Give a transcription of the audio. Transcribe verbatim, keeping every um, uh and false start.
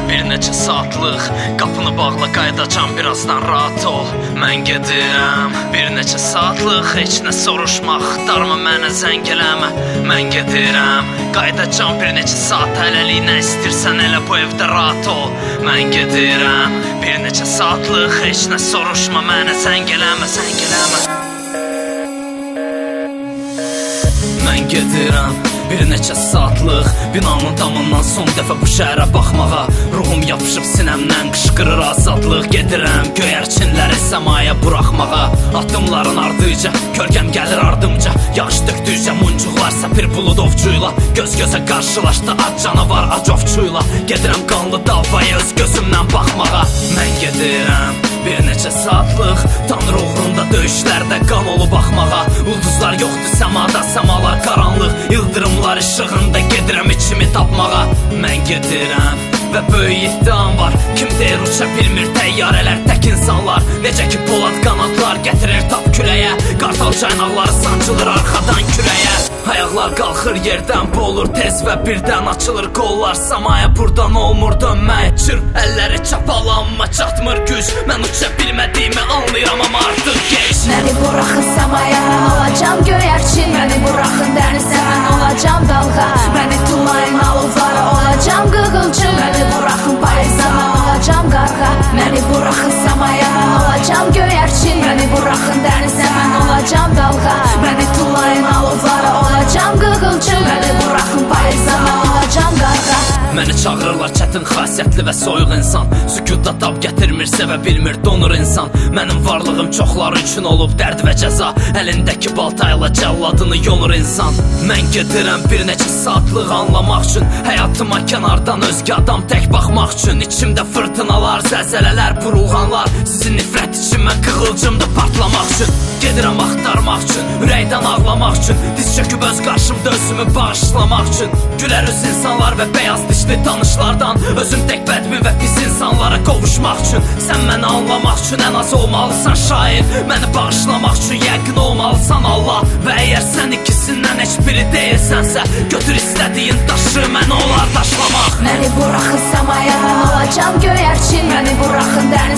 bir neçə saatlıq. Qapını bağla, qayıdacam, birazdan rahat ol. Mən gedirəm, bir neçə saatlıq. Heç nə soruşma, axtarma, mənə zəng eləmə. Mən gedirəm, qayıdacam, bir neçə saat. Hələlik nə istəyirsən elə, bu evdə rahat ol. Mən gedirəm, bir neçə saatlıq. Heç nə soruşma, mənə zəng eləmə, zəng eləmə. Mən gedirəm, bir neçə saatlıq. Binanın damından son dəfə bu şəhərə baxmağa. Ruhum yapışıb sinəmdən, qışqırır azadlıq. Gedirəm, göyərçinləri səmaya buraxmağa. Addımların ardıca, kölgəm gəlir ardımca. Yağış döktükcə muncuqlar səpir bulud ovcuyla. Göz gözə qarşılaşdı ac canavar acovçuyla. Gedirəm qanlı davaya öz gözümdən baxmağa. Mən gedirəm, bir neçə saatlıq. Tanrı uğrunda döyüşlərdə qan olub axmağa. Ulduzlar yoxdur səmada, səmalar qaranlıq. Yıldırımlar işığında gedirəm içimi tapmağa. Mən gedirəm və böyük iddiam var. Kim deyir uça bilmir təyyarələr, tək insanlar. Necə ki polad qanadlar gətirir tap küləyə. Qartal caynaqları sancılır arxadan kürəyə. Ayaqlar qalxır yerdən, boğulur tez və birdən açılır qollar. Samaya buradan olmur dönmək. Çırp əlləri çapalanma, çatmır güc. Mən uça bilmədiyimi anlayıram amma artıq geç. Məni buraxın samaya, mən olacam göyərçin. Məni buraxın dənizə, mən olacam dalğa. Məni tullayın alovlara, olacam qığılcım. Məni buraxın payıza, mən olacam qarğa. Məni buraxın samaya, mən olacam göyərçin. Məni buraxın dənizə, mən olacam dalğa. Məni tullayın alovlara, olacam qığılcım. Məni buraxın payıza, mən olacam qarğa. Məni çağırırlar çətin xasiyyətli və soyuq insan. Sükutda tab gətirmir, sevə bilmir, donur insan. Mənim varlığım çoxları üçün olub dərd və cəza. Əlindəki baltayla cəlladını yolur insan. Mən gedirəm bir neçə saatlıq anlamaq üçün. Həyatıma kənardan özgə adam tək baxmaq üçün. İçimdə fırtınalar, zəlzələlər, burulğanlar. Sizin nifrət içimə qığılcımdır partlamaq üçün. Gedirəm axtarmaq üçün, ürəkdən ağlamaq üçün. Diz çöküb öz qarşımda özümü bağışlamaq üçün. Gülər üz insanlar və beyaz dişli tanışlardan. Özüm tək bədmin və pis insanlara qovuşmaq üçün. Sən məni anlamaq üçün ən az olmalısan şair. Məni bağışlamaq üçün yəqin olmalısan Allah. Və əgər sən ikisindən heç biri deyilsənsə, götür istədiyin daşı, məni olar daşlamaq. Məni buraxın samaya, mən olacam göyərçin. Məni buraxın dəniz